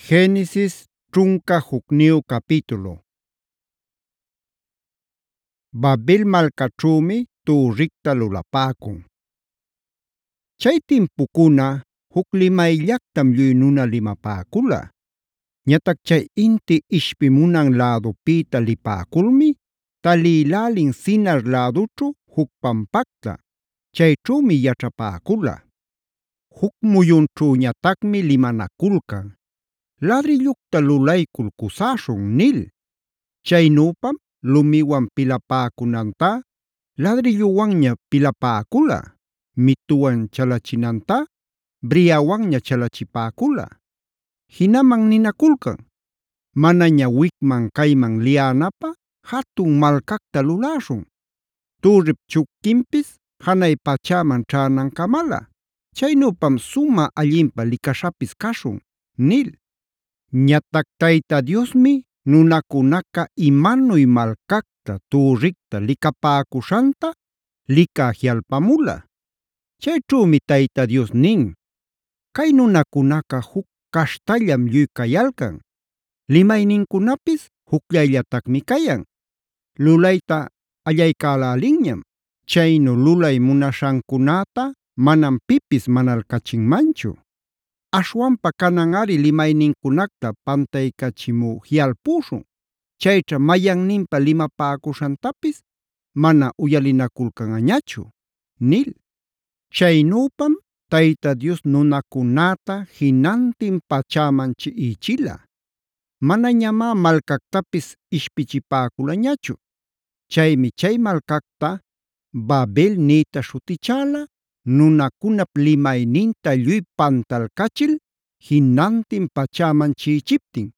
Génesis ćhunka hukniyu capítulo. Babel malkaćhuumi turricta lulapäkun. Chay timpukuna huk limayllaqtam lluy nuna limapäkula. Ñatac chay inti ishpimunan lädupïta lipäkulmi talïlälin Sinar lädućhu huk pampacta. Chayćhümi yaćhapäkula. Huk muyunćhüñatacmi limanakulcan: “Ladrillucta lulaycul kusäśhun” nil. Chaynüpam lumiwan pilapäcunantá ladrilluwanña pilapäkula, mituwan chalachinantá briawanña chalachipäkula. Jinaman ninakulcan: “Manaña wicman cayman liyänapä jatun malcacta luläśhun. Turrip chukkinpis janay pachäman ćhänankamala. Chaynüpam sumä allinpä licaśhapis cashun” nil. Ñatac Tayta Diosmi nunacunaca imanuy malcacta, turricta licapäcuśhanta licäjialpamula. Chayćhümi Tayta Dios nin: “Cay nunacunaca huk caśhtallam lluy cayalcan. Limaynincunapis jucllayllatacmi cayan. Lulayta allaycälälinñam. Chaynu lulay munaśhancunäta manam pipis manalcachinmanchu. Aśhwanpa cananꞌari limaynincunacta pantaycachimü jiꞌalpuśhun. Chayćha mayanninpa limapäcuśhantapis mana uyalinakulcanꞌañachu” nil. Chaynüpam Tayta Dios nunacunäta jinantin pachäman chiꞌichila. Manañamá malcactapis ishpichipäkulañachu. Chaymi chay malcacta Babel niyta śhutichäla, nunacunap limayninta lluy pantalcachil jinantin pachäman chiꞌichiptin.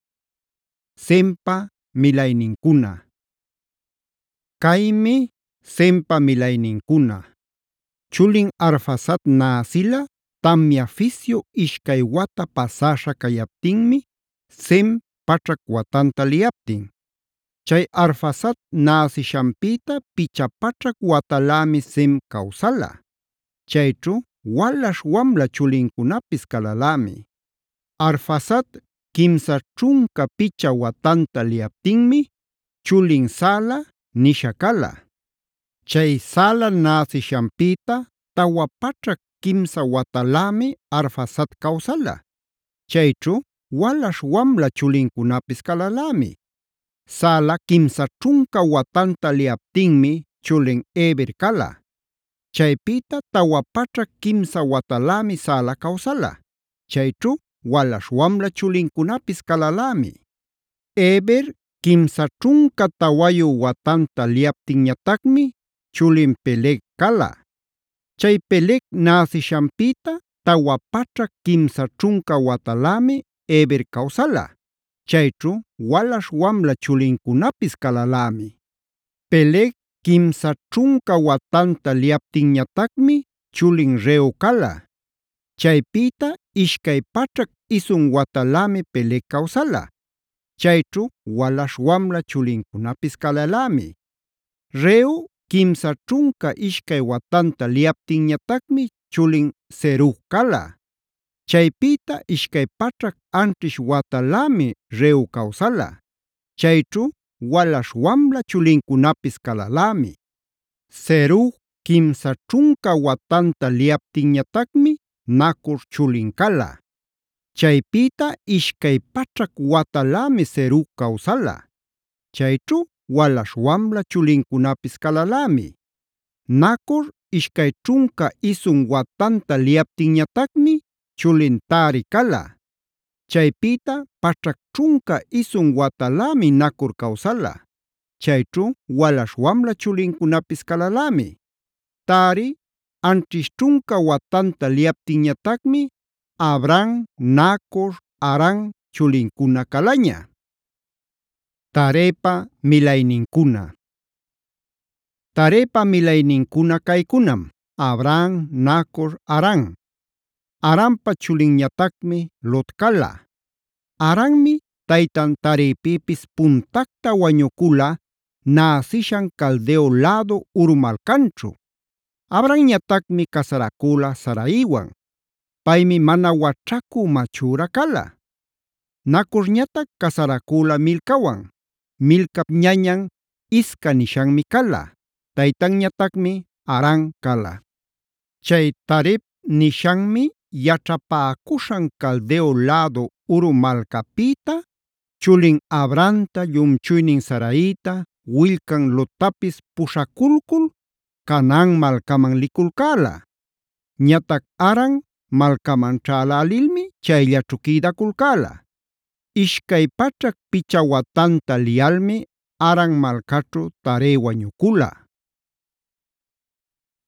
Sempa milaynincuna. Kaymi Sempa milaynincuna: Chulin Arfaxad näsila tamya fisyu ishkay wata pasäśha kayaptinmi Sem pachrak watanta liyaptin. Chay Arfaxad näsishanpita picha pachrak watalämi Sem kawsala. Chayćhu walaśh wamla chulincunapis kalalämi. Arfaxad kimsa ćhunka picha watanta liyaptinmi chulin Sala nisha kala. Chay Sala näsishanpita tawa pachrak kimsa watalämi Arfaxad kawsala. Chayćhu walaśh wamla chulincunapis kalalämi. Sala kimsa ćhunka watanta liyaptinmi chulin Heber kala. Chaypita tawa pachrak kimsa watalämi Sala kawsala. Chayćhu walaśh wamla chulincunapis kalalämi. Heber kimsa ćhunka tawayu watanta liyaptinñatacmi chulin Peleg kala. Chay Peleg näsishanpita tawa pachrak kimsa ćhunka watalämi Heber kawsala. Chayćhu walaśh wamla chulincunapis kalalämi. Peleg kimsa ćhunka watanta liyaptinñatacmi chulin Reu kala. Chaypita ishkay pachrak isun watalämi Peleg kawsala. Chayćhu walaśh wamla chulincunapis kalalämi. Reu kimsa ćhunka ishkay watanta liyaptinñatacmi chulin Serug kala. Chaypita ishkay pachrak anćhish watalämi Reu kawsala. Chayćhu walaśh wamla chulincunapis kalalämi. Serug kimsa ćhunka watanta liyaptinñatacmi Nacor chulin kala. Chaypita ishkay pachrak watalämi Serug kawsala. Chayćhu walaśh wamla chulincunapis kalalämi. Nacor ishkay ćhunka isun watanta liyaptinñatacmi chulin Tari kala. Chaypita pachrak ćhunka isun watalämi Nacor kawsala. Chayćhu walaśh wamla chulincunapis kalalämi. Tari anćhish ćhunka watanta liyaptinñatacmi Abram, Nacor, Haran chulincuna kalaña. Tarepa milaynincuna. Tarepa milaynincuna kaykunam: Abram, Nacor, Haran. Haranpa chulinñatacmi Lot kala. Haranmi taytan Tarepipis puntacta wañucula näsishan Caldeo lado Ur malcanćhu. Abramñatacmi casaracula Saraiwan. Paymi mana wachraku machura kala. Nacorñatac casaracula Milcawan. Milcap ñañan Isca nishanmi kala. Taytanñatacmi Haran kala. Chay Tarep nishanmi yaćhapäcuśhan Caldeo lädu Ur malcapïta chulin Abramta, llumchuynin Saraita, willcan Lottapis puśhakulcul Canaan malcaman liculcäla. Ñatac Haran malcaman ćhälälilmi chayllaćhu quïdaculcäla. Ishkay pachak picha watanta liyalmi Haran malcaćhu Tare wañucula.